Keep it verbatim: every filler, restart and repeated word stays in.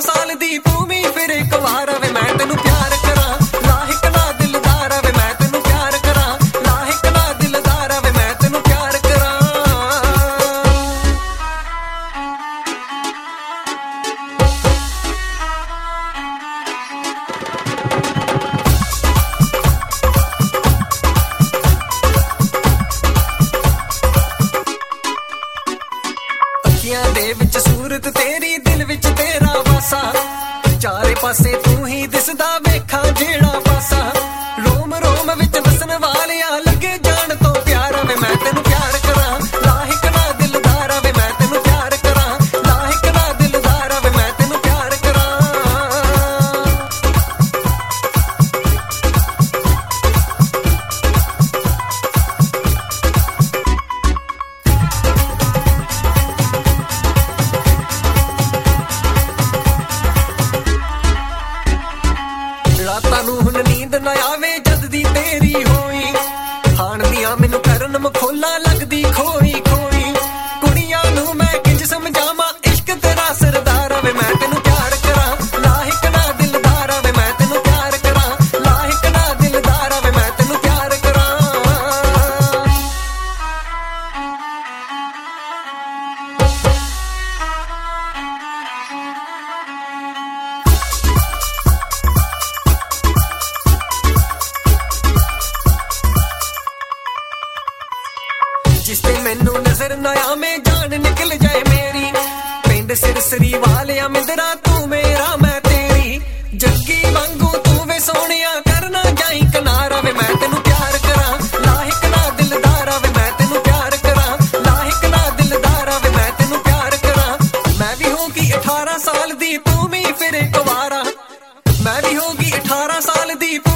ਸਾਲ ਦੀ ਤੂੰ ਵੀ ਫਿਰ ਇੱਕ ਵਾਰ ਵੇ ਮੈਂ ਤੈਨੂੰ ਪਿਆਰ ਕਰਾਂ ਲਾਹਿਕ ਨਾ ਦਿਲਦਾਰ ਵੇ ਮੈਂ ਤੈਨੂੰ ਪਿਆਰ ਕਰਾਂ ਲਾਹਿਕ ਨਾ ਦਿਲਦਾਰ ਵੇ ਮੈਂ ਤੈਨੂੰ ਪਿਆਰ ਕਰਾਂ ਅੱਖੀਆਂ ਦੇ ਵਿੱਚ ਸੂਰਤ ਤੇਰੀ ਦਿਲ ਵਿੱਚ ਤੇਰਾ ਵਾਸਾ ਚਾਰੇ ਪਾਸੇ ਤੂੰ ਹੀ ਦਿਸਦਾ ਵੇਖਾਂ ਜਿਹੜਾ ਪਾਸਾ ਰੋਮ ਰੋਮ ਵਿੱਚ ਵਸਣ ਵਾਲਿਆ ਲੱਗੇ ਜਾਣ ਤੋਂ ਪਿਆਰ ਵੇ ਮੈਂ ਤੈਨੂੰ ਪਿਆਰ ਕਰਾਂ ਲਾਹਿਕ ਨਾ ਦਿਲਦਾਰ ਵੇ ਮੈਂ ਤੈਨੂੰ ਪਿਆਰ ਕਰਾਂ ਲਾਹਿਕ ਨਾ ਦਿਲਦਾਰ ਵੇ ਮੈਂ ਤੈਨੂੰ ਪਿਆਰ ਕਰਾਂ ਰਾਤਾਂ ਨੂੰ ਹੁਣ ਨੀਂਦ ਨਾ ਆਵੇ ਜਦ ਦੀ ਤੇਰੀ ਹੋਈ ਖਾਣ ਦੀਆਂ ਮੈਨੂੰ ਕਰਨ ਮਖੋਲਾ ਲੱਗਦੀ ਖੋਈ ਖੋਈ ਕੁੜੀਆਂ ਨੂੰ ਮੈਂ ਕਿੰਜ ਸਮਝਾਵਾਂ ਇਸ਼ਕ ਤੇਰਾ ਸਰਦਾਰ ਵੇ ਮੈਂ ਤੈਨੂੰ ਪਿਆਰ ਕਰਾਂ ਲਾਹਿਕ ਨਾ ਦਿਲਦਾਰ ਵੇ ਮੈਂ ਤੈਨੂੰ ਪਿਆਰ ਕਰਾਂ ਲਾਹਿਕ ਨਾ ਦਿਲਦਾਰ ਵੇ ਮੈਂ ਤੈਨੂੰ ਪਿਆਰ ਕਰਾਂ जिस ते मैनू नजर ना आवे जान निकल जाए मेरी पिंड सिरसरी वालिया मिंदरा तू मेरा मैं तेरी जग्गी वांगू तू वे सोनिया करना जाई किनारा वे मैं तेनू प्यार करा लाहिक ना दिलदार वे मैं तेनू प्यार करा लाहिक ना दिलदार वे मैं तेनू प्यार करा मैं भी होगी अठारह साल दी तू भी फिर एक वारा मैं भी होगी अठारह साल दी